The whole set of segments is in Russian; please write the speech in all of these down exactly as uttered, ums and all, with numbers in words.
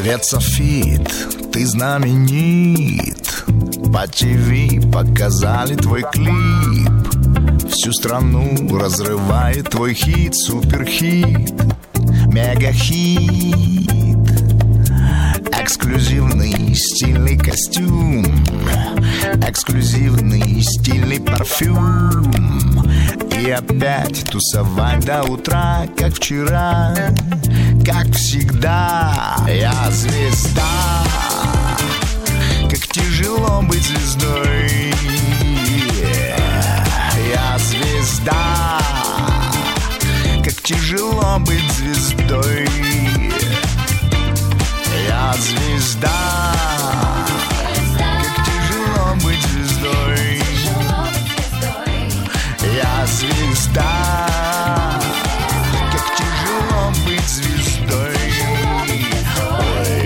Свет софит, ты знаменит. По ТВ показали твой клип. Всю страну разрывает твой хит, суперхит, мегахит. Эксклюзивный стильный костюм, эксклюзивный стильный парфюм. И опять тусовать до утра, как вчера, как всегда. Я звезда, как тяжело быть звездой. Я звезда, как тяжело быть звездой. Я звезда, как тяжело быть звездой. Я звезда, как тяжело быть звездой. Ой.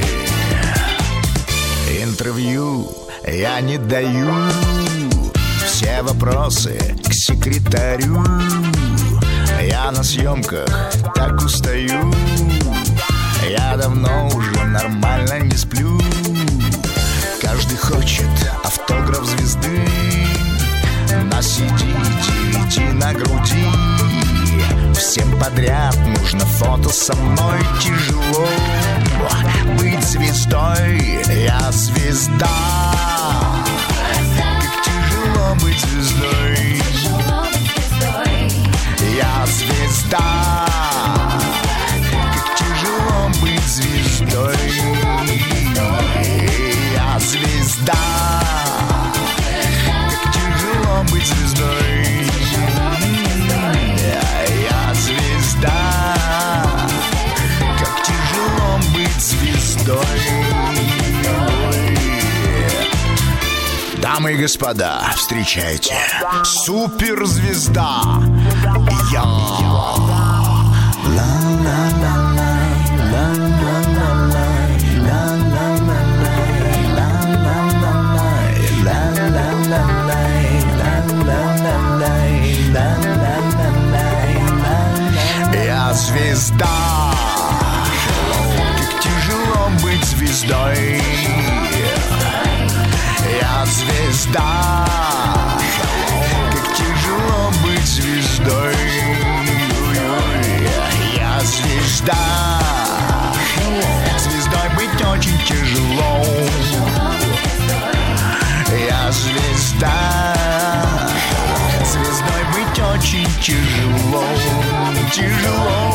Интервью я не даю, все вопросы к секретарю. Я на съемках так устаю, я давно уже нормально не сплю. Каждый хочет автограф звезды, на си ди, ди ви ди, на груди. Всем подряд нужно фото со мной. Тяжело быть звездой. Я звезда, как тяжело быть звездой. Я звезда, как тяжело быть звездой. Я звезда, как тяжело быть звездой. Я звезда, как тяжело быть звездой. Дамы и господа, встречайте, суперзвезда. Я. Я звезда, как тяжело быть звездой. Я звезда, как тяжело быть звездой. Я звезда, звездой быть очень тяжело. Я звезда, звездой быть очень тяжело. Тяжело.